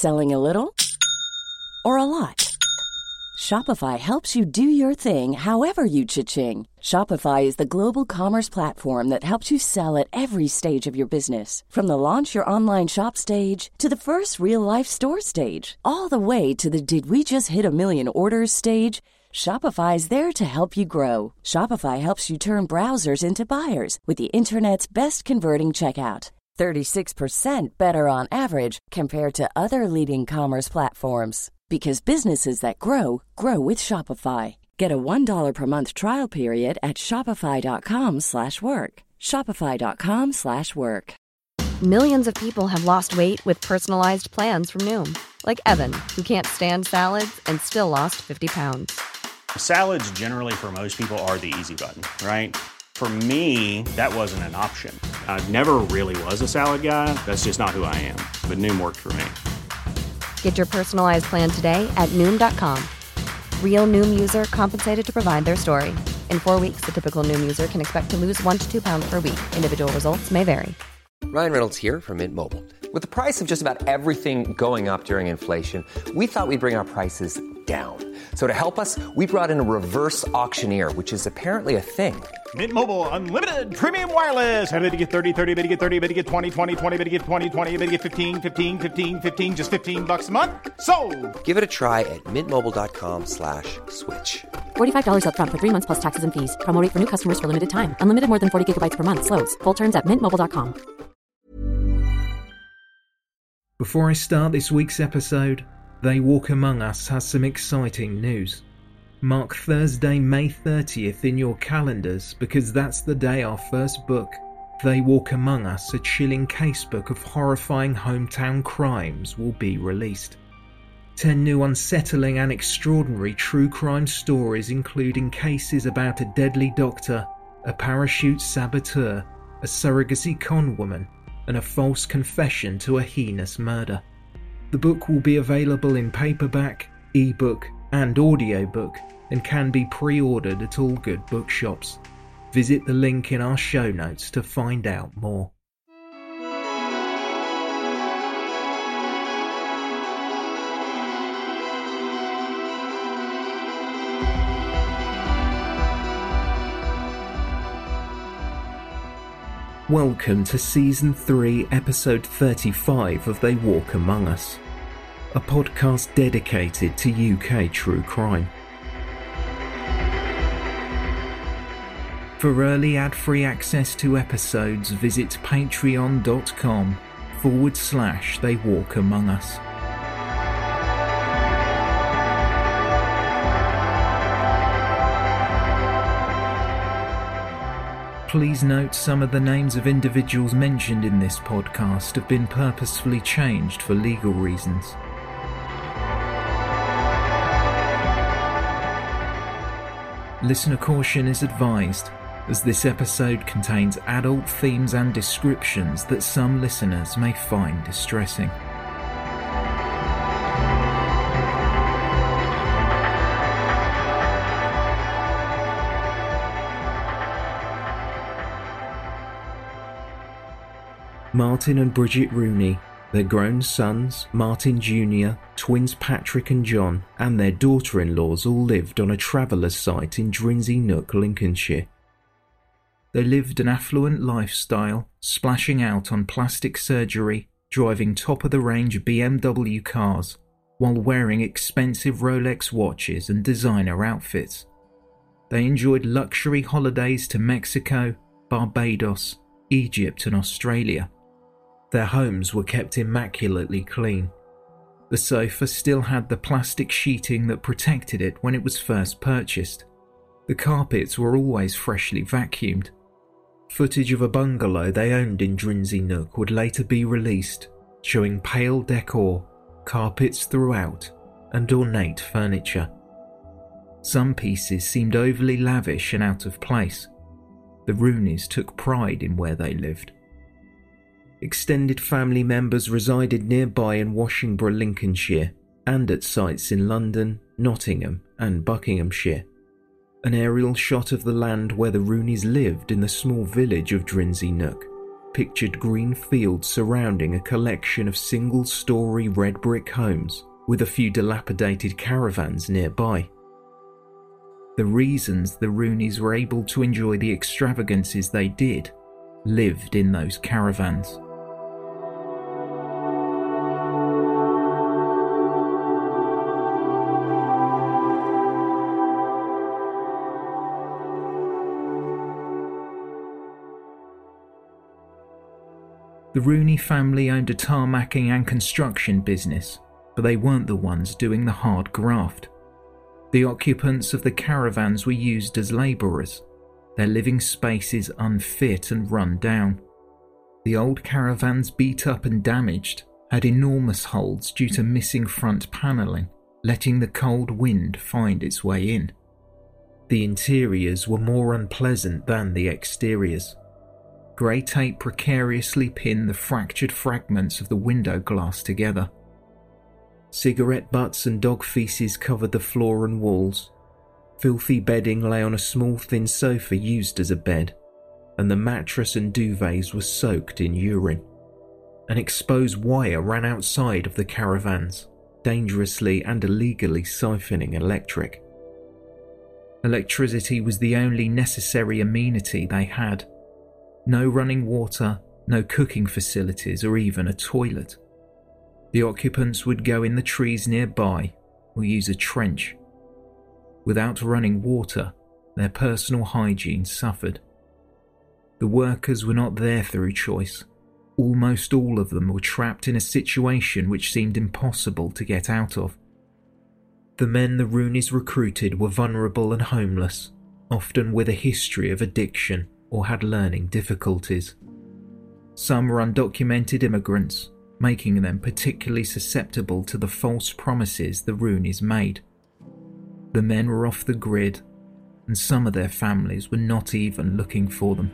Selling a little or a lot? Shopify helps you do your thing however you cha-ching. Shopify is the global commerce platform that helps you sell at every stage of your business. From the launch your online shop stage to the first real-life store stage, all the way to the did we just hit a million orders stage. Shopify is there to help you grow. Shopify helps you turn browsers into buyers with the internet's best converting checkout. 36% better on average compared to other leading commerce platforms. Because businesses that grow, grow with Shopify. Get a $1 per month trial period at shopify.com/work. Shopify.com/work. Millions of people have lost weight with personalized plans from Noom. Like Evan, who can't stand salads and still lost 50 pounds. Salads generally for most people are the easy button, right? For me, that wasn't an option. I never really was a salad guy. That's just not who I am. But Noom worked for me. Get your personalized plan today at Noom.com. Real Noom user compensated to provide their story. In 4 weeks, the typical Noom user can expect to lose 1 to 2 pounds per week. Individual results may vary. Ryan Reynolds here from Mint Mobile. With the price of just about everything going up during inflation, we thought we'd bring our prices down. So to help us, we brought in a reverse auctioneer, which is apparently a thing. Mint Mobile Unlimited Premium Wireless. How to get 30, 30, bit to get 30, bit to get 20, 20, 20, bit to get 20, 20, bit to get 15, 15, 15, 15, just $15 a month? Sold! Give it a try at mintmobile.com/switch. $45 up front for 3 months plus taxes and fees. Promo rate for new customers for limited time. Unlimited more than 40 gigabytes per month. Slows full terms at mintmobile.com. Before I start this week's episode, They Walk Among Us has some exciting news. Mark Thursday, May 30th in your calendars because that's the day our first book, They Walk Among Us, a chilling casebook of horrifying hometown crimes, will be released. 10 new unsettling and extraordinary true crime stories including cases about a deadly doctor, a parachute saboteur, a surrogacy con woman, and a false confession to a heinous murder. The book will be available in paperback, ebook, and audiobook and can be pre-ordered at all good bookshops. Visit the link in our show notes to find out more. Welcome to Season 3, Episode 35 of They Walk Among Us, a podcast dedicated to UK true crime. For early ad-free access to episodes, visit patreon.com/They Walk Among Us. Please note some of the names of individuals mentioned in this podcast have been purposefully changed for legal reasons. Listener caution is advised, as this episode contains adult themes and descriptions that some listeners may find distressing. Martin and Bridget Rooney, their grown sons, Martin Jr., twins Patrick and John, and their daughter-in-laws all lived on a traveller's site in Drinsey Nook, Lincolnshire. They lived an affluent lifestyle, splashing out on plastic surgery, driving top-of-the-range BMW cars, while wearing expensive Rolex watches and designer outfits. They enjoyed luxury holidays to Mexico, Barbados, Egypt and Australia. Their homes were kept immaculately clean. The sofa still had the plastic sheeting that protected it when it was first purchased. The carpets were always freshly vacuumed. Footage of a bungalow they owned in Drinsey Nook would later be released, showing pale decor, carpets throughout, and ornate furniture. Some pieces seemed overly lavish and out of place. The Rooneys took pride in where they lived. Extended family members resided nearby in Washington, Lincolnshire, and at sites in London, Nottingham and Buckinghamshire. An aerial shot of the land where the Rooneys lived in the small village of Drinsey Nook pictured green fields surrounding a collection of single-storey red brick homes with a few dilapidated caravans nearby. The reasons the Rooneys were able to enjoy the extravagances they did lived in those caravans. The Rooney family owned a tarmacking and construction business, but they weren't the ones doing the hard graft. The occupants of the caravans were used as labourers, their living spaces unfit and run down. The old caravans, beat up and damaged, had enormous holes due to missing front panelling, letting the cold wind find its way in. The interiors were more unpleasant than the exteriors. Grey tape precariously pinned the fractured fragments of the window glass together. Cigarette butts and dog feces covered the floor and walls. Filthy bedding lay on a small thin sofa used as a bed, and the mattress and duvets were soaked in urine. An exposed wire ran outside of the caravans, dangerously and illegally siphoning electric. Electricity was the only necessary amenity they had. No running water, no cooking facilities, or even a toilet. The occupants would go in the trees nearby or use a trench. Without running water, their personal hygiene suffered. The workers were not there through choice. Almost all of them were trapped in a situation which seemed impossible to get out of. The men the Rooneys recruited were vulnerable and homeless, often with a history of addiction or had learning difficulties. Some were undocumented immigrants, making them particularly susceptible to the false promises the Rooneys made. The men were off the grid, and some of their families were not even looking for them.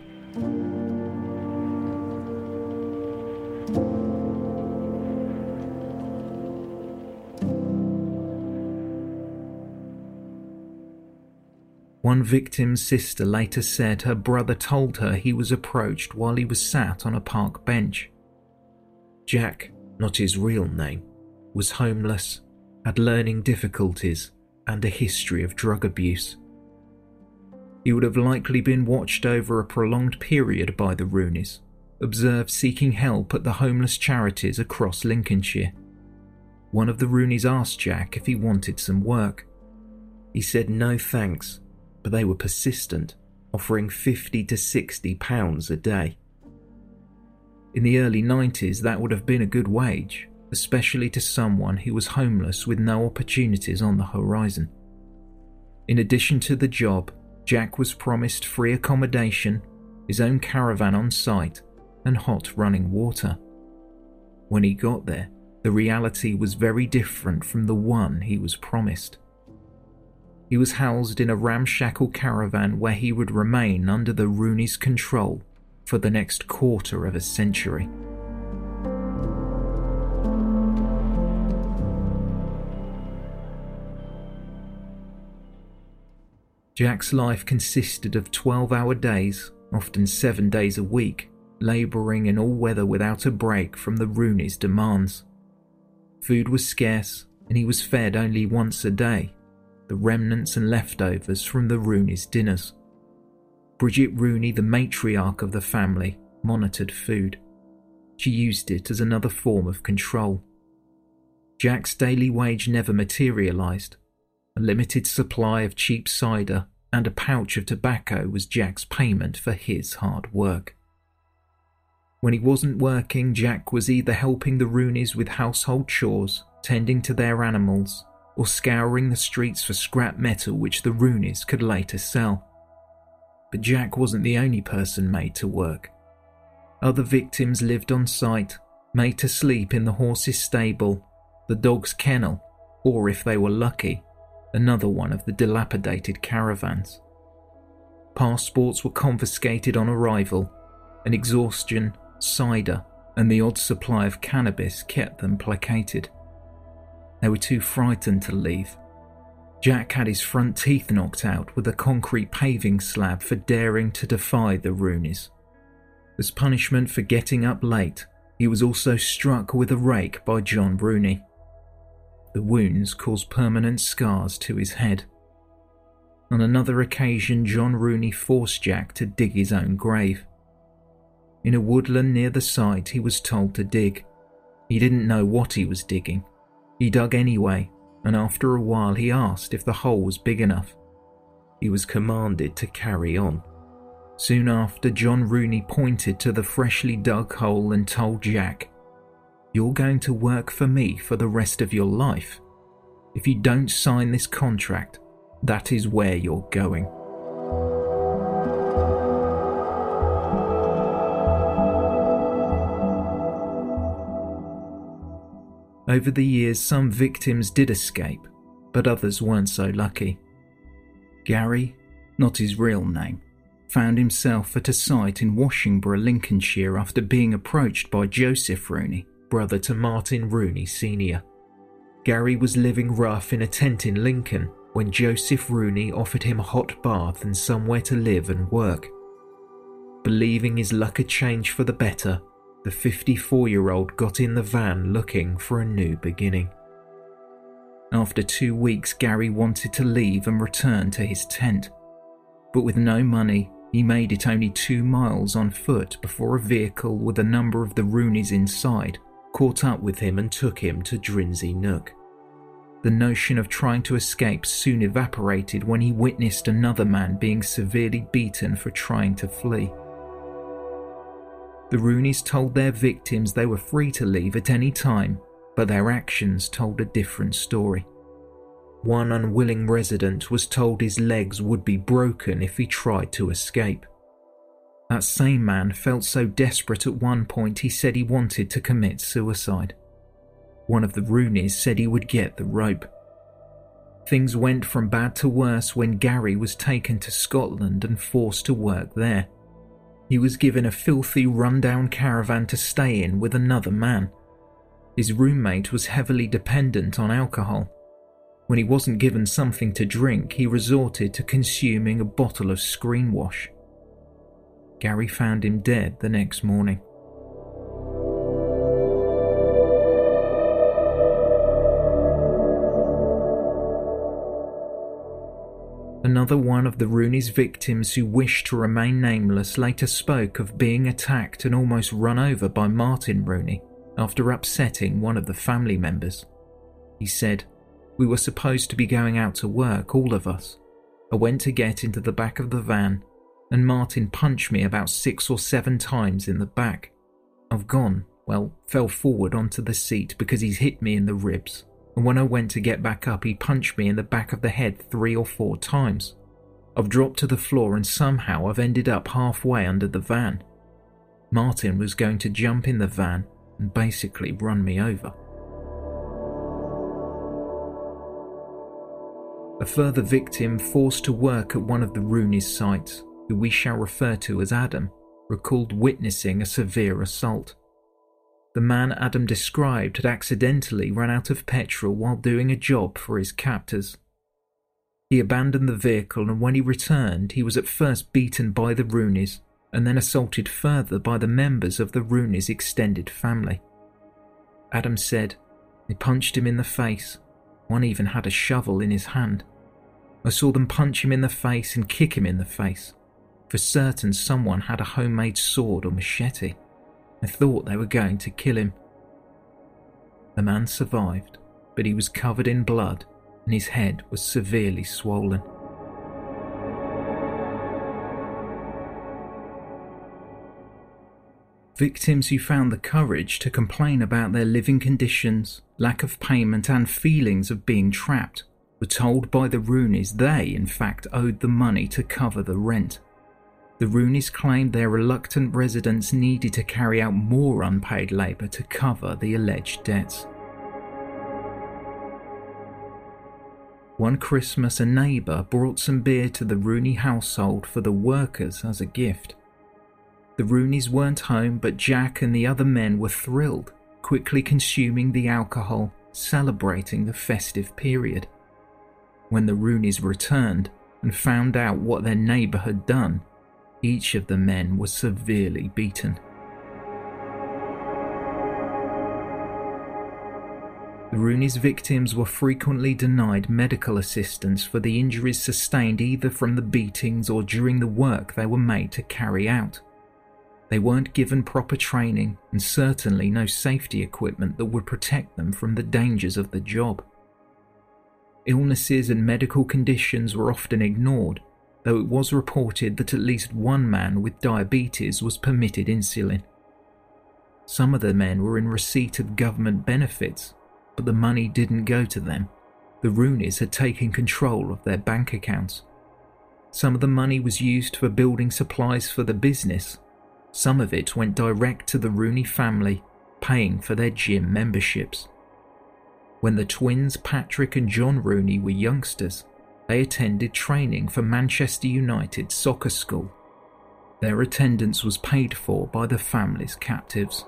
One victim's sister later said her brother told her he was approached while he was sat on a park bench. Jack, not his real name, was homeless, had learning difficulties, and a history of drug abuse. He would have likely been watched over a prolonged period by the Rooneys, observed seeking help at the homeless charities across Lincolnshire. One of the Rooneys asked Jack if he wanted some work. He said no thanks, but they were persistent, offering £50 to £60 a day. In the early 90s, that would have been a good wage, especially to someone who was homeless with no opportunities on the horizon. In addition to the job, Jack was promised free accommodation, his own caravan on site, and hot running water. When he got there, the reality was very different from the one he was promised. He was housed in a ramshackle caravan where he would remain under the Rooneys' control for the next quarter of a century. Jack's life consisted of 12-hour days, often 7 days a week, labouring in all weather without a break from the Rooneys' demands. Food was scarce, and he was fed only once a day, the remnants and leftovers from the Rooneys' dinners. Bridget Rooney, the matriarch of the family, monitored food. She used it as another form of control. Jack's daily wage never materialised. A limited supply of cheap cider and a pouch of tobacco was Jack's payment for his hard work. When he wasn't working, Jack was either helping the Rooneys with household chores, tending to their animals, or scouring the streets for scrap metal which the Rooneys could later sell. But Jack wasn't the only person made to work. Other victims lived on site, made to sleep in the horse's stable, the dog's kennel, or if they were lucky, another one of the dilapidated caravans. Passports were confiscated on arrival, and exhaustion, cider, and the odd supply of cannabis kept them placated. They were too frightened to leave. Jack had his front teeth knocked out with a concrete paving slab for daring to defy the Rooneys. As punishment for getting up late, he was also struck with a rake by John Rooney. The wounds caused permanent scars to his head. On another occasion, John Rooney forced Jack to dig his own grave. In a woodland near the site, he was told to dig. He didn't know what he was digging. He dug anyway, and after a while he asked if the hole was big enough. He was commanded to carry on. Soon after, John Rooney pointed to the freshly dug hole and told Jack, "You're going to work for me for the rest of your life. If you don't sign this contract, that is where you're going." Over the years, some victims did escape, but others weren't so lucky. Gary, not his real name, found himself at a site in Washington, Lincolnshire after being approached by Joseph Rooney, brother to Martin Rooney Sr. Gary was living rough in a tent in Lincoln when Joseph Rooney offered him a hot bath and somewhere to live and work. Believing his luck had changed for the better, the 54-year-old got in the van looking for a new beginning. After 2 weeks, Gary wanted to leave and return to his tent. But with no money, he made it only 2 miles on foot before a vehicle with a number of the Rooneys inside caught up with him and took him to Drinzy Nook. The notion of trying to escape soon evaporated when he witnessed another man being severely beaten for trying to flee. The Rooneys told their victims they were free to leave at any time, but their actions told a different story. One unwilling resident was told his legs would be broken if he tried to escape. That same man felt so desperate at one point he said he wanted to commit suicide. One of the Rooneys said he would get the rope. Things went from bad to worse when Gary was taken to Scotland and forced to work there. He was given a filthy, run-down caravan to stay in with another man. His roommate was heavily dependent on alcohol. When he wasn't given something to drink, he resorted to consuming a bottle of screen wash. Gary found him dead the next morning. Another one of the Rooney's victims who wished to remain nameless later spoke of being attacked and almost run over by Martin Rooney after upsetting one of the family members. He said, "We were supposed to be going out to work, all of us. I went to get into the back of the van, and Martin punched me about 6 or 7 times in the back. I've fell forward onto the seat because he's hit me in the ribs, and when I went to get back up, he punched me in the back of the head 3 or 4 times. I've dropped to the floor and somehow I've ended up halfway under the van. Martin was going to jump in the van and basically run me over." A further victim forced to work at one of the Rooney's sites, who we shall refer to as Adam, recalled witnessing a severe assault. The man Adam described had accidentally run out of petrol while doing a job for his captors. He abandoned the vehicle, and when he returned, he was at first beaten by the Rooneys and then assaulted further by the members of the Rooneys' extended family. Adam said, "They punched him in the face. One even had a shovel in his hand. I saw them punch him in the face and kick him in the face. For certain someone had a homemade sword or machete. I thought they were going to kill him." The man survived, but he was covered in blood and his head was severely swollen. Victims who found the courage to complain about their living conditions, lack of payment and feelings of being trapped were told by the Rooneys they, in fact, owed the money to cover the rent. The Rooneys claimed their reluctant residents needed to carry out more unpaid labour to cover the alleged debts. One Christmas, a neighbour brought some beer to the Rooney household for the workers as a gift. The Rooneys weren't home, but Jack and the other men were thrilled, quickly consuming the alcohol, celebrating the festive period. When the Rooneys returned and found out what their neighbour had done, Each of the men was severely beaten. The Rooney's victims were frequently denied medical assistance for the injuries sustained either from the beatings or during the work they were made to carry out. They weren't given proper training and certainly no safety equipment that would protect them from the dangers of the job. Illnesses and medical conditions were often ignored, though it was reported that at least one man with diabetes was permitted insulin. Some of the men were in receipt of government benefits, but the money didn't go to them. The Rooneys had taken control of their bank accounts. Some of the money was used for building supplies for the business. Some of it went direct to the Rooney family, paying for their gym memberships. When the twins Patrick and John Rooney were youngsters, they attended training for Manchester United soccer school. Their attendance was paid for by the family's captives.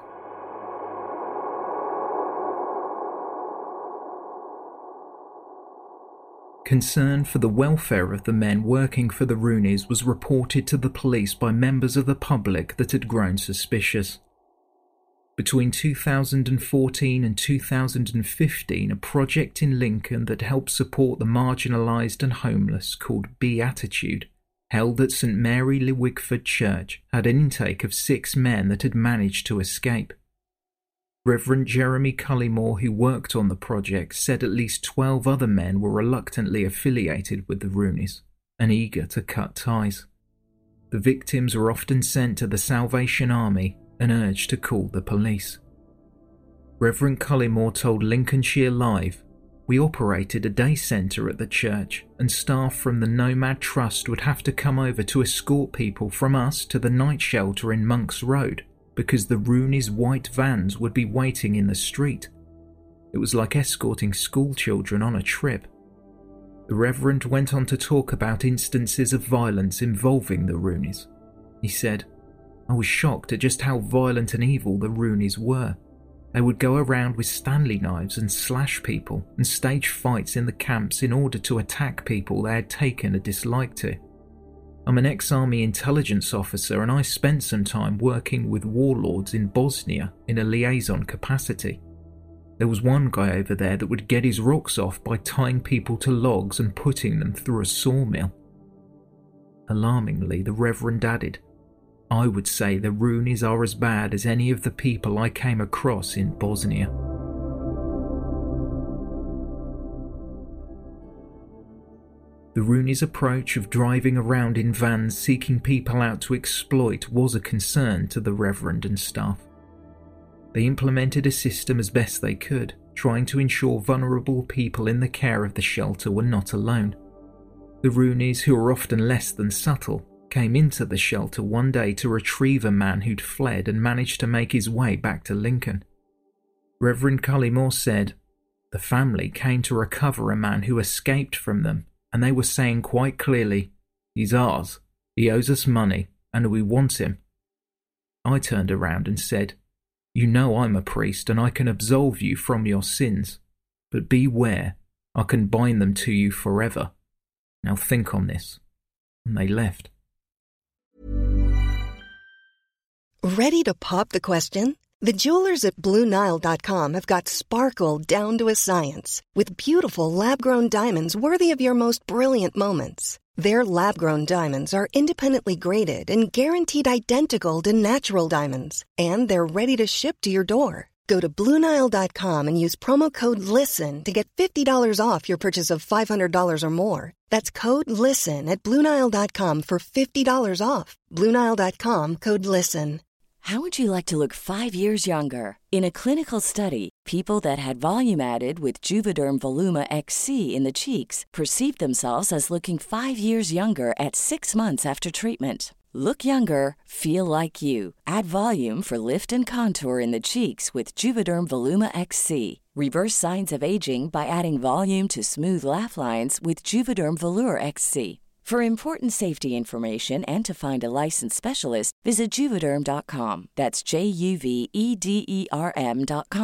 Concern for the welfare of the men working for the Rooneys was reported to the police by members of the public that had grown suspicious. Between 2014 and 2015, a project in Lincoln that helped support the marginalised and homeless called Beatitude, held at St Mary Le Wigford Church, had an intake of 6 men that had managed to escape. Reverend Jeremy Cullymore, who worked on the project, said at least 12 other men were reluctantly affiliated with the Rooneys and eager to cut ties. The victims were often sent to the Salvation Army and urged to call the police. Reverend Cullymore told Lincolnshire Live, "We operated a day centre at the church, and staff from the Nomad Trust would have to come over to escort people from us to the night shelter in Monks Road, because the Rooneys' white vans would be waiting in the street. It was like escorting school children on a trip." The Reverend went on to talk about instances of violence involving the Rooneys. He said, "I was shocked at just how violent and evil the Rooneys were. They would go around with Stanley knives and slash people and stage fights in the camps in order to attack people they had taken a dislike to. I'm an ex-army intelligence officer and I spent some time working with warlords in Bosnia in a liaison capacity. There was one guy over there that would get his rocks off by tying people to logs and putting them through a sawmill." Alarmingly, the Reverend added, "I would say the Rooneys are as bad as any of the people I came across in Bosnia." The Rooneys' approach of driving around in vans seeking people out to exploit was a concern to the Reverend and staff. They implemented a system as best they could, trying to ensure vulnerable people in the care of the shelter were not alone. The Rooneys, who were often less than subtle, came into the shelter one day to retrieve a man who'd fled and managed to make his way back to Lincoln. Reverend Cullymore said, "The family came to recover a man who escaped from them, and they were saying quite clearly, 'He's ours, he owes us money, and we want him.' I turned around and said, 'You know I'm a priest and I can absolve you from your sins, but beware, I can bind them to you forever. Now think on this.' And they left." Ready to pop the question? The jewelers at BlueNile.com have got sparkle down to a science with beautiful lab-grown diamonds worthy of your most brilliant moments. Their lab-grown diamonds are independently graded and guaranteed identical to natural diamonds, and they're ready to ship to your door. Go to BlueNile.com and use promo code LISTEN to get $50 off your purchase of $500 or more. That's code LISTEN at BlueNile.com for $50 off. BlueNile.com, code LISTEN. How would you like to look 5 years younger? In a clinical study, people that had volume added with Juvederm Voluma XC in the cheeks perceived themselves as looking 5 years younger at 6 months after treatment. Look younger, feel like you. Add volume for lift and contour in the cheeks with Juvederm Voluma XC. Reverse signs of aging by adding volume to smooth laugh lines with Juvederm Volure XC. For important safety information and to find a licensed specialist, visit Juvederm.com. That's JUVEDERM.com.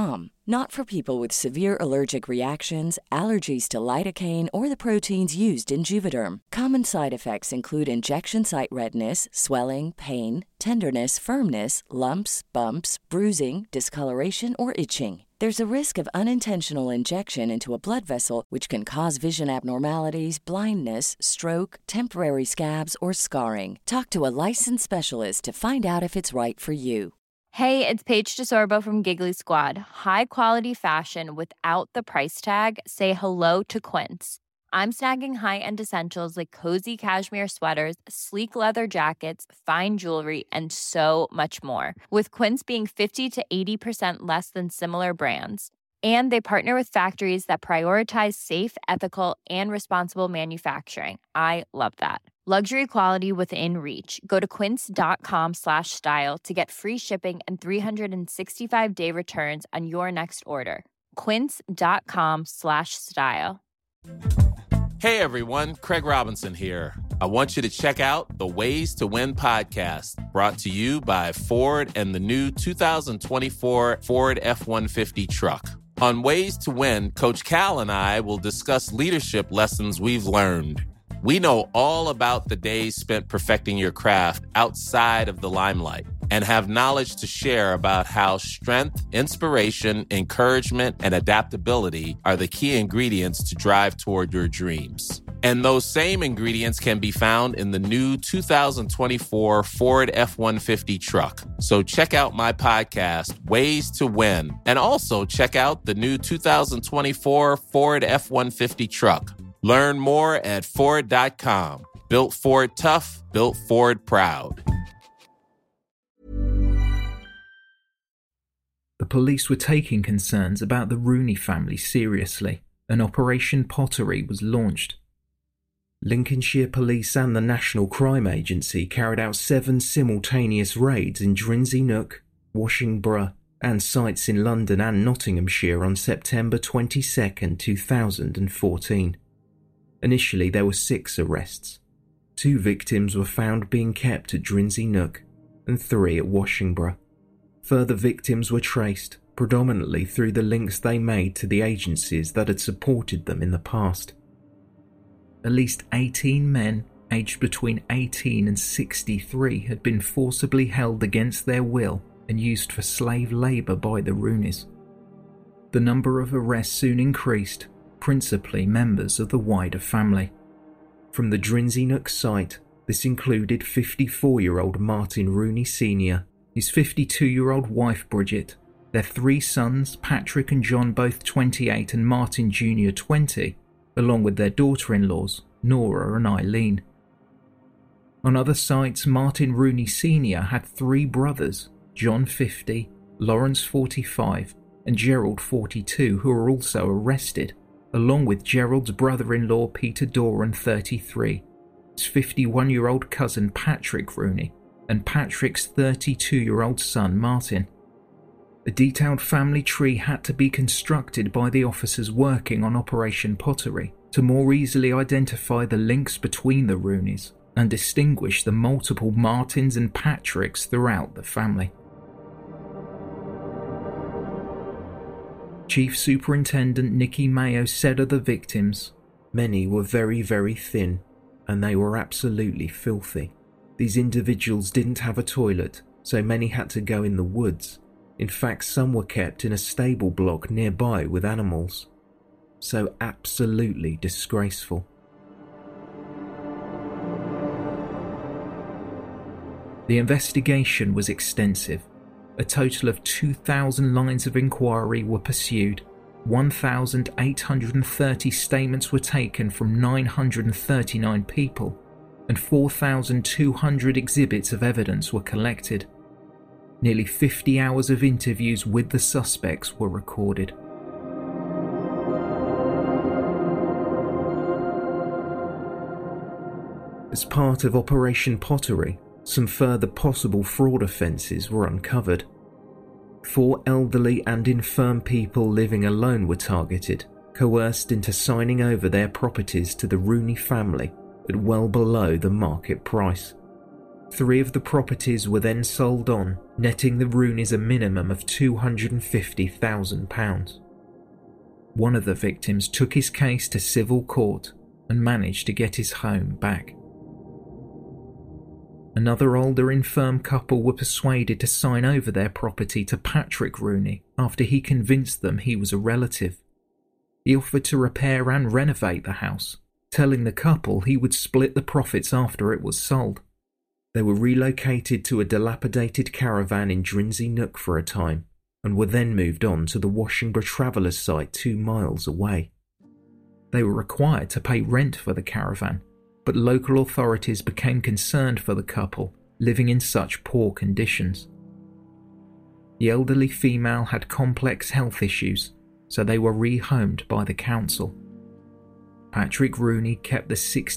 Not for people with severe allergic reactions, allergies to lidocaine, or the proteins used in Juvederm. Common side effects include injection site redness, swelling, pain, tenderness, firmness, lumps, bumps, bruising, discoloration, or itching. There's a risk of unintentional injection into a blood vessel, which can cause vision abnormalities, blindness, stroke, temporary scabs, or scarring. Talk to a licensed specialist to find out if it's right for you. Hey, it's Paige DeSorbo from Giggly Squad. High quality fashion without the price tag. Say hello to Quince. I'm snagging high-end essentials like cozy cashmere sweaters, sleek leather jackets, fine jewelry, and so much more. With Quince being 50 to 80% less than similar brands. And they partner with factories that prioritize safe, ethical, and responsible manufacturing. I love that. Luxury quality within reach. Go to quince.com/style to get free shipping and 365-day returns on your next order. Quince.com/style. Hey everyone, Craig Robinson here. I want you to check out the Ways to Win podcast, brought to you by Ford and the new 2024 Ford F-150 truck. On Ways to Win, Coach Cal and I will discuss leadership lessons we've learned. We know all about the days spent perfecting your craft outside of the limelight and have knowledge to share about how strength, inspiration, encouragement, and adaptability are the key ingredients to drive toward your dreams. And those same ingredients can be found in the new 2024 Ford F-150 truck. So check out my podcast, Ways to Win, and also check out the new 2024 Ford F-150 truck. Learn more at Ford.com. Built Ford tough, built Ford proud. The police were taking concerns about the Rooney family seriously, and Operation Pottery was launched. Lincolnshire Police and the National Crime Agency carried out 7 simultaneous raids in Drinzy Nook, Washingborough, and sites in London and Nottinghamshire on September 22, 2014. Initially, there were 6 arrests. 2 victims were found being kept at Drinzy Nook, and 3 at Washingborough. Further victims were traced, predominantly through the links they made to the agencies that had supported them in the past. At least 18 men, aged between 18 and 63, had been forcibly held against their will and used for slave labour by the Rooneys. The number of arrests soon increased, principally members of the wider family. From the Drinzy Nook site, this included 54-year-old Martin Rooney Sr., his 52-year-old wife Bridget, their 3 sons, Patrick and John, both 28, and Martin Jr., 20, along with their daughter-in-laws, Nora and Eileen. On other sites, Martin Rooney Sr. had 3 brothers, John 50, Lawrence 45, and Gerald 42, who were also arrested, along with Gerald's brother-in-law Peter Doran 33, his 51-year-old cousin Patrick Rooney, and Patrick's 32-year-old son Martin. A detailed family tree had to be constructed by the officers working on Operation Pottery to more easily identify the links between the Rooneys and distinguish the multiple Martins and Patricks throughout the family. Chief Superintendent Nicky Mayo said of the victims, "Many were very, very thin, and they were absolutely filthy. These individuals didn't have a toilet, so many had to go in the woods. In fact, some were kept in a stable block nearby with animals. So absolutely disgraceful." The investigation was extensive. A total of 2,000 lines of inquiry were pursued, 1,830 statements were taken from 939 people, and 4,200 exhibits of evidence were collected. Nearly 50 hours of interviews with the suspects were recorded. As part of Operation Pottery, some further possible fraud offences were uncovered. 4 elderly and infirm people living alone were targeted, coerced into signing over their properties to the Rooney family at well below the market price. 3 of the properties were then sold on, netting the Rooneys a minimum of £250,000. One of the victims took his case to civil court and managed to get his home back. Another older infirm couple were persuaded to sign over their property to Patrick Rooney after he convinced them he was a relative. He offered to repair and renovate the house, telling the couple he would split the profits after it was sold. They were relocated to a dilapidated caravan in Drinzy Nook for a time, and were then moved on to the Washingborough Travellers site 2 miles away. They were required to pay rent for the caravan, but local authorities became concerned for the couple living in such poor conditions. The elderly female had complex health issues, so they were rehomed by the council. Patrick Rooney kept the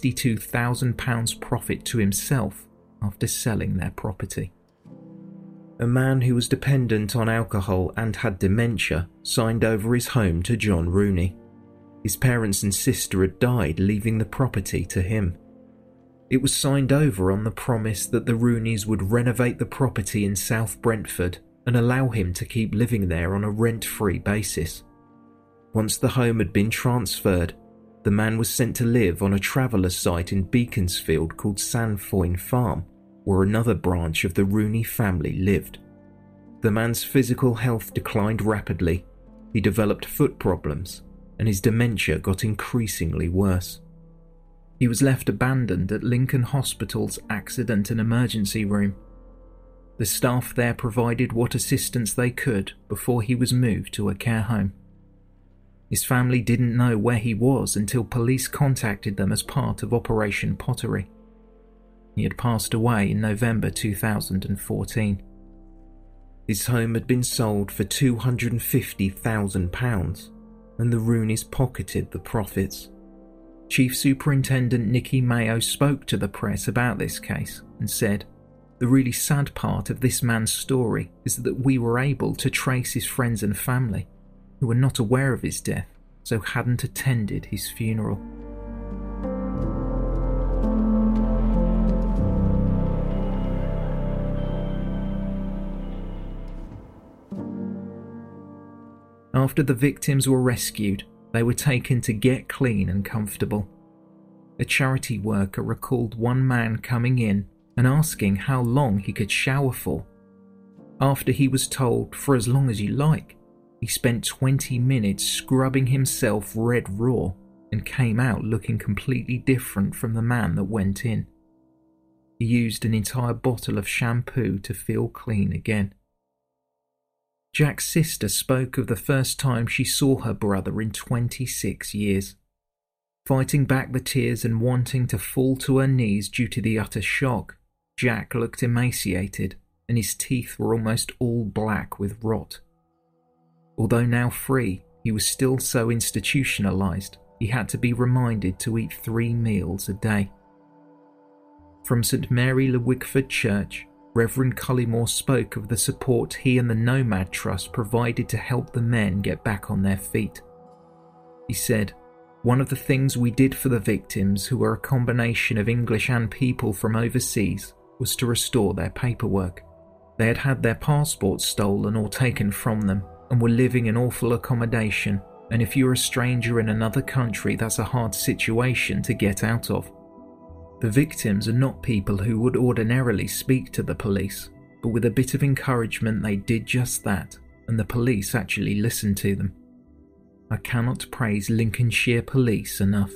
£62,000 profit to himself after selling their property. A man who was dependent on alcohol and had dementia signed over his home to John Rooney. His parents and sister had died, leaving the property to him. It was signed over on the promise that the Rooneys would renovate the property in South Brentford and allow him to keep living there on a rent-free basis. Once the home had been transferred, the man was sent to live on a traveller's site in Beaconsfield called Sandfoyne Farm, where another branch of the Rooney family lived. The man's physical health declined rapidly, he developed foot problems, and his dementia got increasingly worse. He was left abandoned at Lincoln Hospital's accident and emergency room. The staff there provided what assistance they could before he was moved to a care home. His family didn't know where he was until police contacted them as part of Operation Pottery. He had passed away in November 2014. His home had been sold for £250,000, and the Rooneys pocketed the profits. Chief Superintendent Nicky Mayo spoke to the press about this case and said, "The really sad part of this man's story is that we were able to trace his friends and family, who were not aware of his death, so hadn't attended his funeral." After the victims were rescued, they were taken to Get Clean and Comfortable. A charity worker recalled one man coming in and asking how long he could shower for. After he was told, "For as long as you like," he spent 20 minutes scrubbing himself red raw and came out looking completely different from the man that went in. He used an entire bottle of shampoo to feel clean again. Jack's sister spoke of the first time she saw her brother in 26 years. Fighting back the tears and wanting to fall to her knees due to the utter shock, Jack looked emaciated and his teeth were almost all black with rot. Although now free, he was still so institutionalized he had to be reminded to eat 3 meals a day. From St Mary Le Wickford Church, Reverend Cullymore spoke of the support he and the Nomad Trust provided to help the men get back on their feet. He said, "One of the things we did for the victims, who were a combination of English and people from overseas, was to restore their paperwork. They had had their passports stolen or taken from them and were living in awful accommodation, and if you're a stranger in another country, that's a hard situation to get out of. The victims are not people who would ordinarily speak to the police, but with a bit of encouragement they did just that, and the police actually listened to them. I cannot praise Lincolnshire Police enough."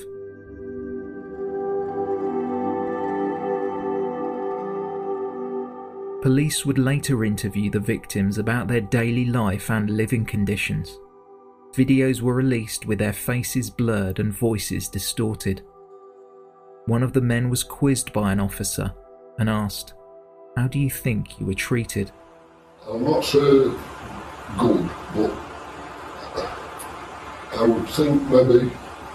Police would later interview the victims about their daily life and living conditions. Videos were released with their faces blurred and voices distorted. One of the men was quizzed by an officer and asked, "How do you think you were treated?" I'm not so good, but I would think maybe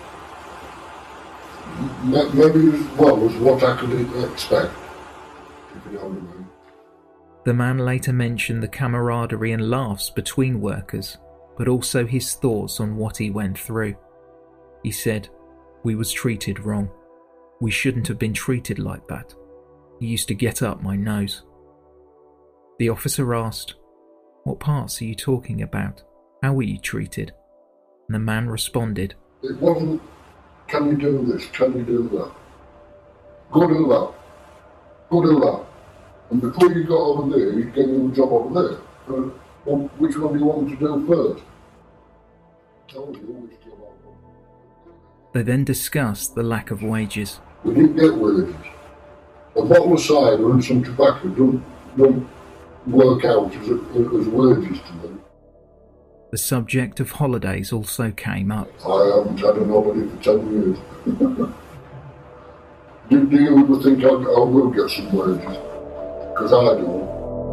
was what I could expect, if you know what I mean. The man later mentioned the camaraderie and laughs between workers, but also his thoughts on what he went through. He said, "We was treated wrong. We shouldn't have been treated like that. He used to get up my nose. The officer asked, "What parts are you talking about? How were you treated?" And the man responded, "It wasn't, can you do this, can you do that? Go do that, go do that. And before you got over there, he'd give you a job over there. Well, which one do you want to do first?" I told you which job I want. They then discussed the lack of wages. We didn't get wages. A bottle of cider and some tobacco don't work out as wages to them. The subject of holidays also came up. I haven't had an holiday for 10 years. Do you ever think I will get some wages? Because I don't.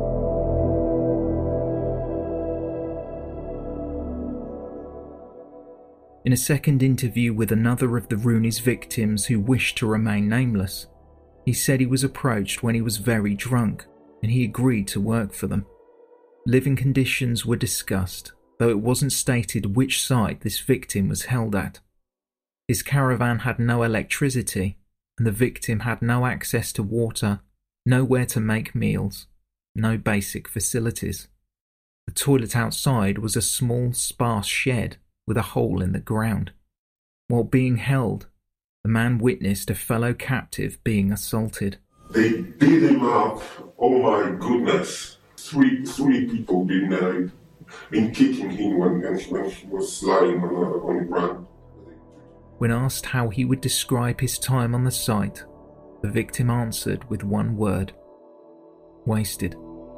In a second interview with another of the Rooney's victims who wished to remain nameless, he said he was approached when he was very drunk and he agreed to work for them. Living conditions were discussed, though it wasn't stated which site this victim was held at. His caravan had no electricity and the victim had no access to water, nowhere to make meals, no basic facilities. The toilet outside was a small, sparse shed with a hole in the ground. While being held, the man witnessed a fellow captive being assaulted. They beat him up, oh my goodness. Three people been kicking him when he was lying on the ground. When asked how he would describe his time on the site, the victim answered with one word: wasted.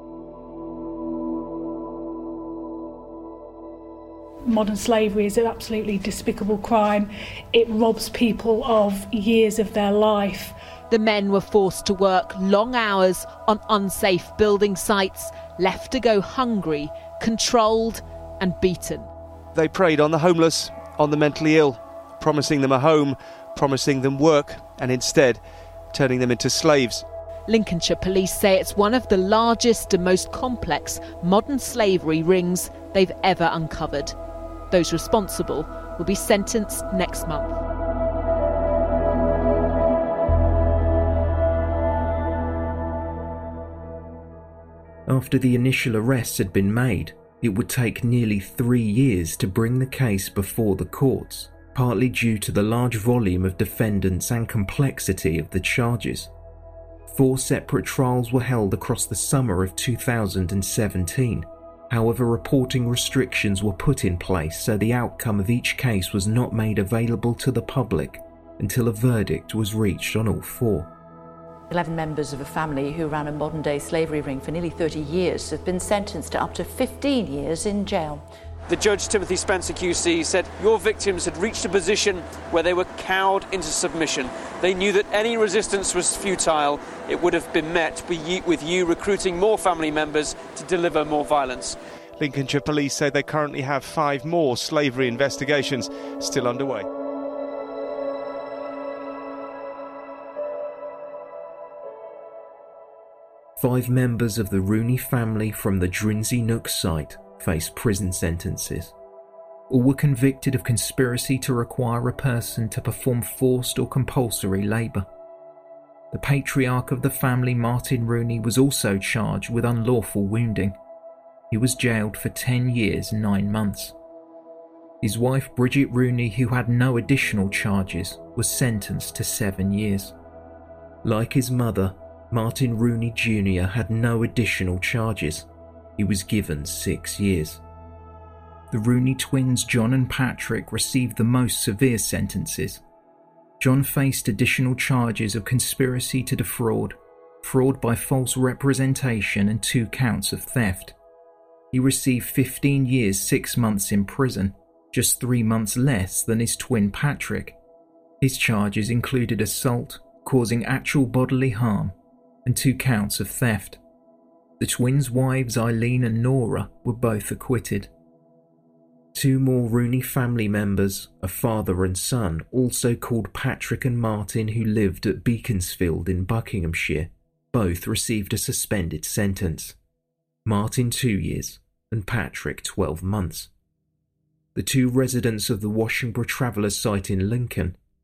Modern slavery is an absolutely despicable crime. It robs people of years of their life. The men were forced to work long hours on unsafe building sites, left to go hungry, controlled and beaten. They preyed on the homeless, on the mentally ill, promising them a home, promising them work, and instead turning them into slaves. Lincolnshire police say it's one of the largest and most complex modern slavery rings they've ever uncovered. Those responsible will be sentenced next month. After the initial arrests had been made, it would take nearly 3 years to bring the case before the courts, partly due to the large volume of defendants and complexity of the charges. 4 separate trials were held across the summer of 2017. However, reporting restrictions were put in place, so the outcome of each case was not made available to the public until a verdict was reached on all 4. 11 members of a family who ran a modern-day slavery ring for nearly 30 years have been sentenced to up to 15 years in jail. The judge, Timothy Spencer QC, said your victims had reached a position where they were cowed into submission. They knew that any resistance was futile. It would have been met with you recruiting more family members to deliver more violence. Lincolnshire police say they currently have 5 more slavery investigations still underway. Five members of the Rooney family from the Drinzy Nook site faced prison sentences. All were convicted of conspiracy to require a person to perform forced or compulsory labour. The patriarch of the family, Martin Rooney, was also charged with unlawful wounding. He was jailed for 10 years and 9 months. His wife, Bridget Rooney, who had no additional charges, was sentenced to 7 years. Like his mother, Martin Rooney Jr. had no additional charges. He was given 6 years. The Rooney twins, John and Patrick, received the most severe sentences. John faced additional charges of conspiracy to defraud, fraud by false representation, and 2 counts of theft. He received 15 years, 6 months in prison, just 3 months less than his twin Patrick. His charges included assault, causing actual bodily harm, and 2 counts of theft. The twins' wives, Eileen and Nora, were both acquitted. 2 more Rooney family members, a father and son, also called Patrick and Martin, who lived at Beaconsfield in Buckinghamshire, both received a suspended sentence. Martin 2 years and Patrick 12 months. The 2 residents of the Washington Travellers site in Lincoln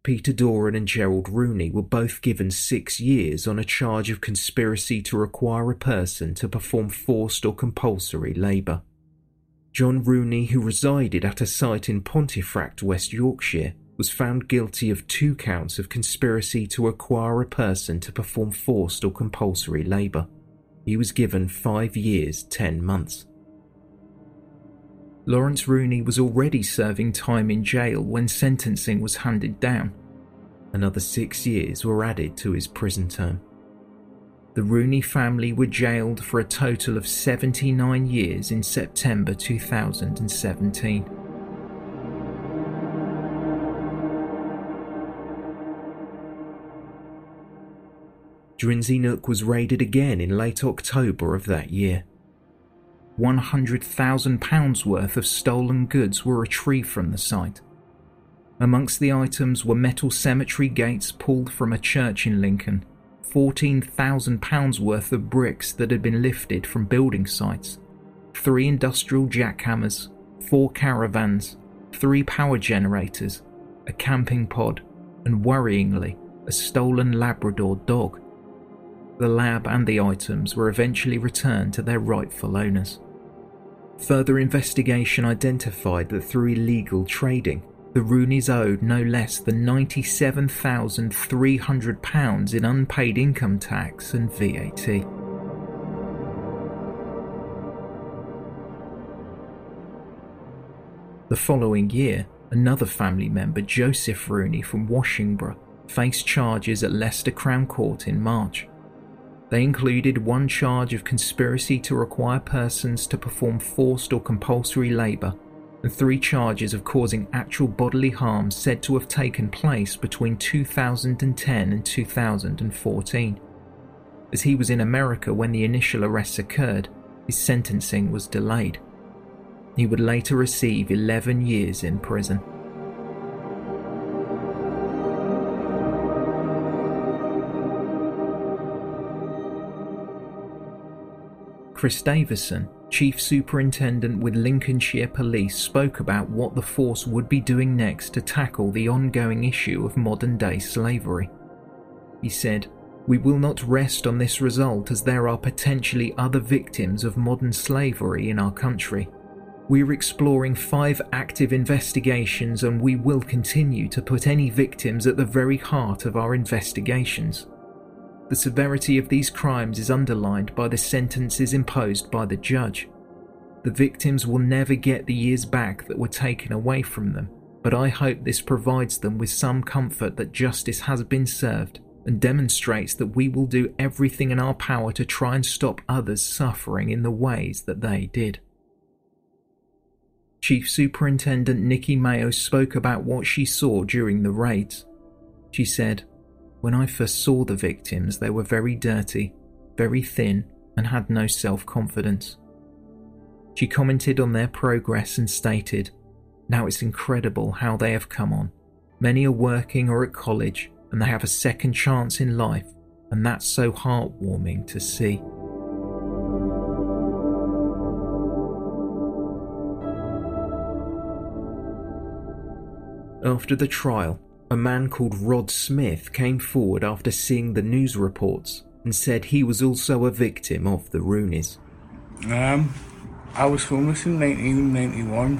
Peter Doran and Gerald Rooney were both given 6 years on a charge of conspiracy to require a person to perform forced or compulsory labour. John Rooney, who resided at a site in Pontefract, West Yorkshire, was found guilty of 2 counts of conspiracy to require a person to perform forced or compulsory labour. He was given 5 years, 10 months. Lawrence Rooney was already serving time in jail when sentencing was handed down. Another 6 years were added to his prison term. The Rooney family were jailed for a total of 79 years in September 2017. Drinzy Nook was raided again in late October of that year. £100,000 worth of stolen goods were retrieved from the site. Amongst the items were metal cemetery gates pulled from a church in Lincoln, £14,000 worth of bricks that had been lifted from building sites, 3 industrial jackhammers, 4 caravans, 3 power generators, a camping pod, and worryingly, a stolen Labrador dog. The lab and the items were eventually returned to their rightful owners. Further investigation identified that through illegal trading, the Rooneys owed no less than £97,300 in unpaid income tax and VAT. The following year, another family member, Joseph Rooney from Washingborough, faced charges at Leicester Crown Court in March. They included 1 charge of conspiracy to require persons to perform forced or compulsory labour, and 3 charges of causing actual bodily harm said to have taken place between 2010 and 2014. As he was in America when the initial arrests occurred, his sentencing was delayed. He would later receive 11 years in prison. Chris Davison, Chief Superintendent with Lincolnshire Police, spoke about what the force would be doing next to tackle the ongoing issue of modern-day slavery. He said, "We will not rest on this result as there are potentially other victims of modern slavery in our country. We are exploring 5 active investigations and we will continue to put any victims at the very heart of our investigations. The severity of these crimes is underlined by the sentences imposed by the judge. The victims will never get the years back that were taken away from them, but I hope this provides them with some comfort that justice has been served and demonstrates that we will do everything in our power to try and stop others suffering in the ways that they did." Chief Superintendent Nikki Mayo spoke about what she saw during the raids. She said, "When I first saw the victims, they were very dirty, very thin, and had no self-confidence." She commented on their progress and stated, "Now it's incredible how they have come on. Many are working or at college, and they have a second chance in life, and that's so heartwarming to see." After the trial, a man called Rod Smith came forward after seeing the news reports and said he was also a victim of the Rooneys. I was homeless in 1991,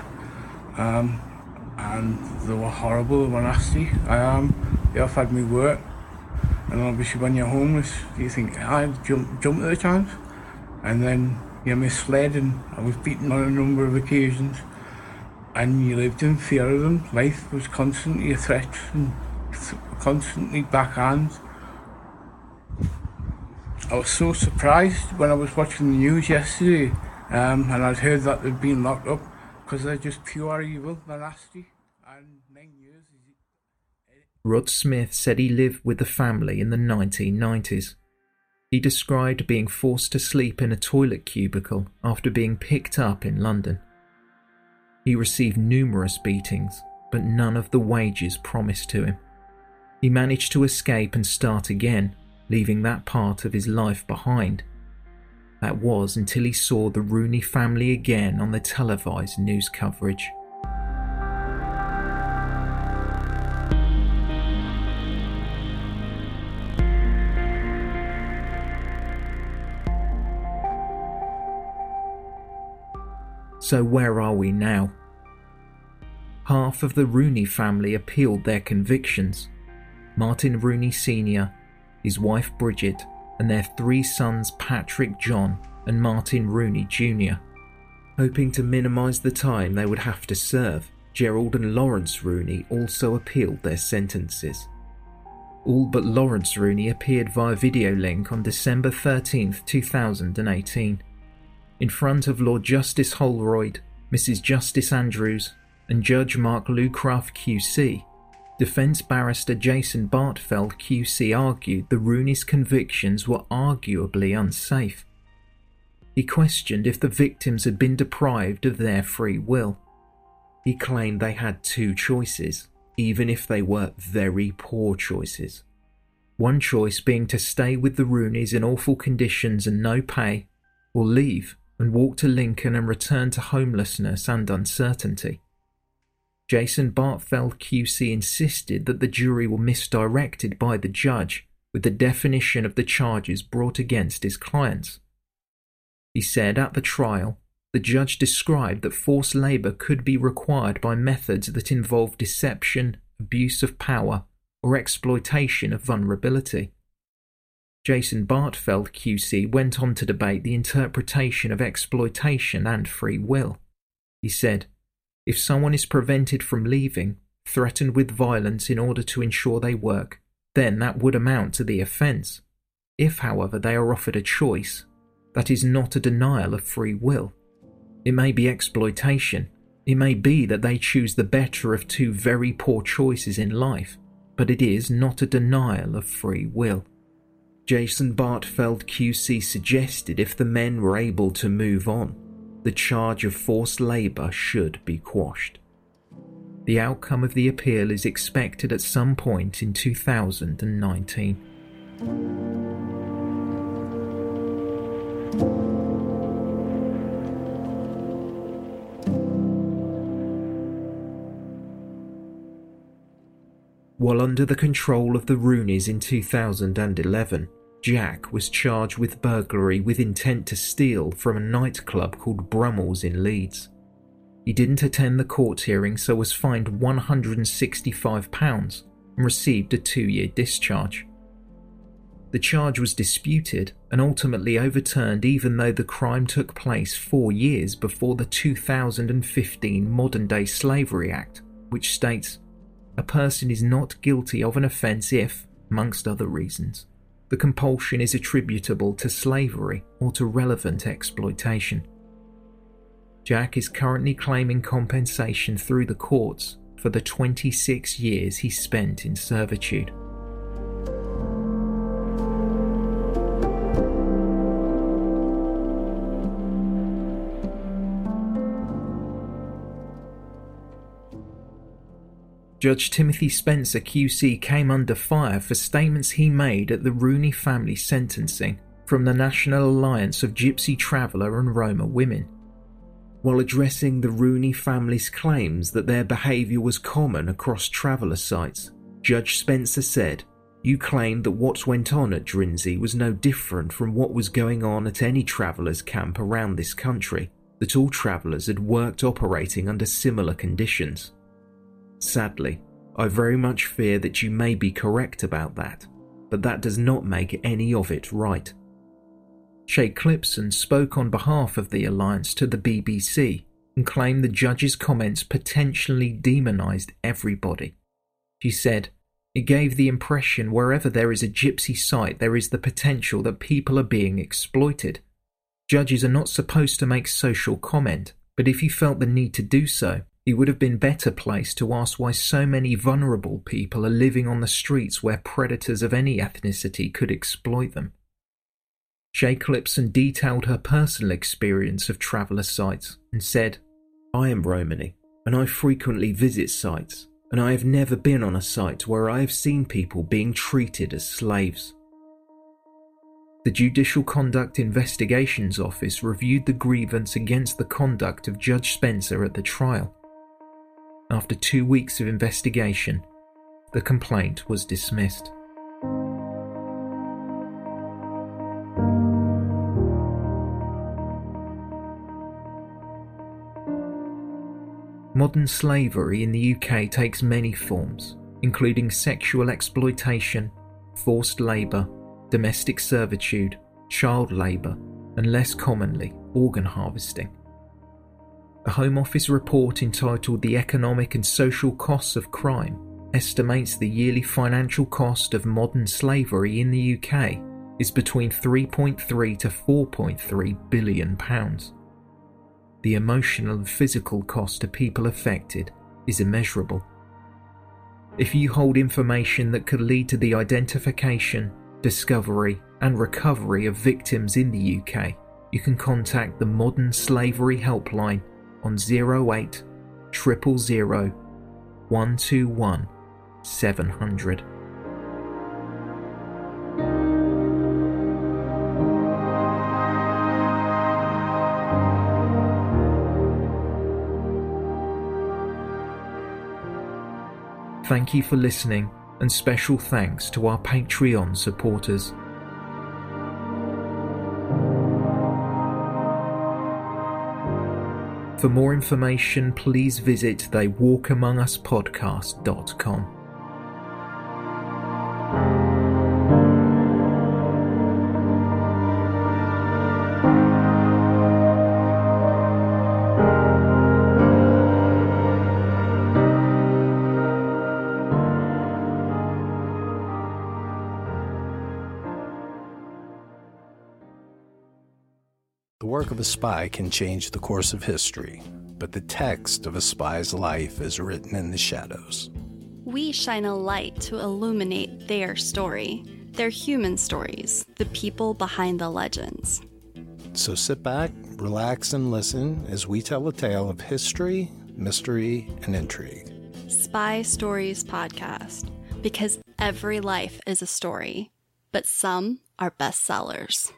and they were horrible, they were nasty. They offered me work, and obviously when you're homeless, you think, I'd jump at the chance, and then you're misled, and I was beaten on a number of occasions. And you lived in fear of them. Life was constantly a threat and constantly backhands. I was so surprised when I was watching the news yesterday and I'd heard that they'd been locked up because they're just pure evil, they're nasty. And 9 years is it? Rod Smith said he lived with the family in the 1990s. He described being forced to sleep in a toilet cubicle after being picked up in London. He received numerous beatings, but none of the wages promised to him. He managed to escape and start again, leaving that part of his life behind. That was until he saw the Rooney family again on the televised news coverage. So where are we now? Half of the Rooney family appealed their convictions. Martin Rooney Sr., his wife Bridget, and their 3 sons Patrick, John, and Martin Rooney Jr. Hoping to minimise the time they would have to serve, Gerald and Lawrence Rooney also appealed their sentences. All but Lawrence Rooney appeared via video link on December 13, 2018, in front of Lord Justice Holroyd, Mrs. Justice Andrews, and Judge Mark Lucraft QC. Defence barrister Jason Bartfeld QC argued the Rooney's convictions were arguably unsafe. He questioned if the victims had been deprived of their free will. He claimed they had 2 choices, even if they were very poor choices. One choice being to stay with the Rooneys in awful conditions and no pay, or leave and walk to Lincoln and return to homelessness and uncertainty. Jason Bartfeld QC insisted that the jury were misdirected by the judge with the definition of the charges brought against his clients. He said at the trial, the judge described that forced labour could be required by methods that involve deception, abuse of power, or exploitation of vulnerability. Jason Bartfeld QC went on to debate the interpretation of exploitation and free will. He said, if someone is prevented from leaving, threatened with violence in order to ensure they work, then that would amount to the offence. If, however, they are offered a choice, that is not a denial of free will. It may be exploitation. It may be that they choose the better of 2 very poor choices in life, but it is not a denial of free will. Jason Bartfeld QC suggested if the men were able to move on, the charge of forced labour should be quashed. The outcome of the appeal is expected at some point in 2019. While under the control of the Rooneys in 2011, Jack was charged with burglary with intent to steal from a nightclub called Brummels in Leeds. He didn't attend the court hearing, so was fined £165 and received a 2-year discharge. The charge was disputed and ultimately overturned, even though the crime took place 4 years before the 2015 Modern Day Slavery Act, which states, a person is not guilty of an offence if, amongst other reasons, the compulsion is attributable to slavery or to relevant exploitation. Jack is currently claiming compensation through the courts for the 26 years he spent in servitude. Judge Timothy Spencer QC came under fire for statements he made at the Rooney family sentencing from the National Alliance of Gypsy Traveller and Roma Women. While addressing the Rooney family's claims that their behaviour was common across traveller sites, Judge Spencer said, "You claimed that what went on at Drinzy was no different from what was going on at any travellers' camp around this country, that all travellers had worked operating under similar conditions. Sadly, I very much fear that you may be correct about that, but that does not make any of it right." Shay Clipson spoke on behalf of the Alliance to the BBC and claimed the judge's comments potentially demonised everybody. She said, "It gave the impression wherever there is a gypsy site there is the potential that people are being exploited. Judges are not supposed to make social comment, but if he felt the need to do so, he would have been better placed to ask why so many vulnerable people are living on the streets where predators of any ethnicity could exploit them." Shay Clipson detailed her personal experience of traveller sites and said, "I am Romany, and I frequently visit sites, and I have never been on a site where I have seen people being treated as slaves." The Judicial Conduct Investigations Office reviewed the grievance against the conduct of Judge Spencer at the trial. After 2 weeks of investigation, the complaint was dismissed. Modern slavery in the UK takes many forms, including sexual exploitation, forced labour, domestic servitude, child labour, and less commonly, organ harvesting. A Home Office report entitled The Economic and Social Costs of Crime estimates the yearly financial cost of modern slavery in the UK is between £3.3 to £4.3 billion. The emotional and physical cost to people affected is immeasurable. If you hold information that could lead to the identification, discovery, and recovery of victims in the UK, you can contact the Modern Slavery Helpline on 08 000 121 700. Thank you for listening, and special thanks to our Patreon supporters. For more information, please visit theywalkamonguspodcast.com. The work of a spy can change the course of history, but the text of a spy's life is written in the shadows. We shine a light to illuminate their story, their human stories, the people behind the legends. So sit back, relax, and listen as we tell a tale of history, mystery, and intrigue. Spy Stories Podcast, because every life is a story, but some are bestsellers.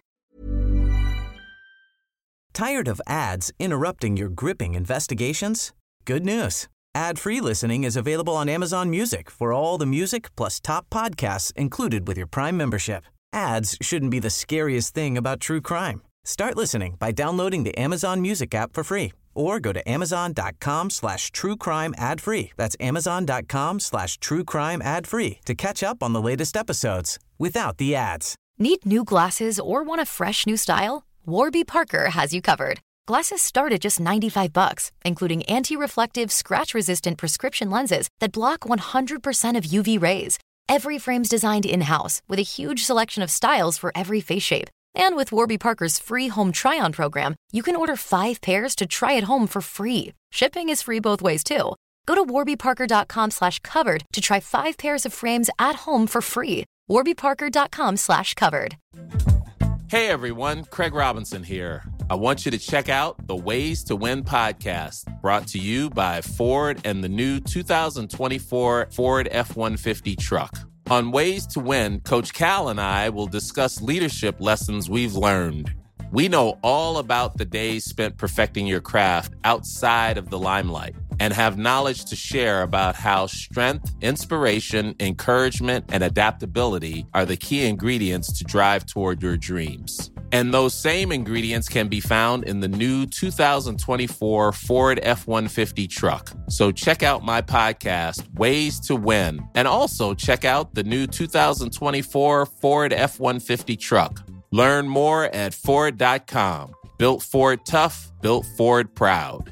Tired of ads interrupting your gripping investigations? Good news. Ad-free listening is available on Amazon Music for all the music plus top podcasts included with your Prime membership. Ads shouldn't be the scariest thing about true crime. Start listening by downloading the Amazon Music app for free or go to amazon.com/truecrime ad-free. That's amazon.com/truecrime ad-free to catch up on the latest episodes without the ads. Need new glasses or want a fresh new style? Warby Parker has you covered. Glasses start at just $95, including anti-reflective, scratch-resistant prescription lenses that block 100% of UV rays. Every frame's designed in-house with a huge selection of styles for every face shape. And with Warby Parker's free home try-on program, you can order 5 pairs to try at home for free. Shipping is free both ways, too. Go to warbyparker.com/covered to try 5 pairs of frames at home for free. warbyparker.com/covered. Hey everyone, Craig Robinson here. I want you to check out the Ways to Win podcast, brought to you by Ford and the new 2024 Ford F-150 truck. On Ways to Win, Coach Cal and I will discuss leadership lessons we've learned. We know all about the days spent perfecting your craft outside of the limelight and have knowledge to share about how strength, inspiration, encouragement, and adaptability are the key ingredients to drive toward your dreams. And those same ingredients can be found in the new 2024 Ford F-150 truck. So check out my podcast, Ways to Win, and also check out the new 2024 Ford F-150 truck. Learn more at Ford.com. Built Ford tough, built Ford proud.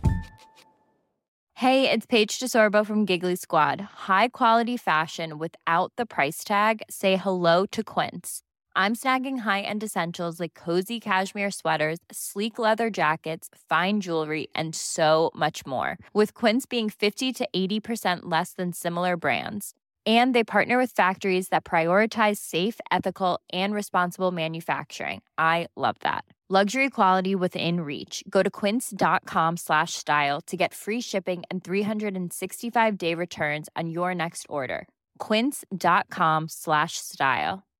Hey, it's Paige DeSorbo from Giggly Squad. High quality fashion without the price tag. Say hello to Quince. I'm snagging high-end essentials like cozy cashmere sweaters, sleek leather jackets, fine jewelry, and so much more. With Quince being 50 to 80% less than similar brands. And they partner with factories that prioritize safe, ethical, and responsible manufacturing. I love that. Luxury quality within reach. Go to quince.com/style to get free shipping and 365-day returns on your next order. Quince.com/style.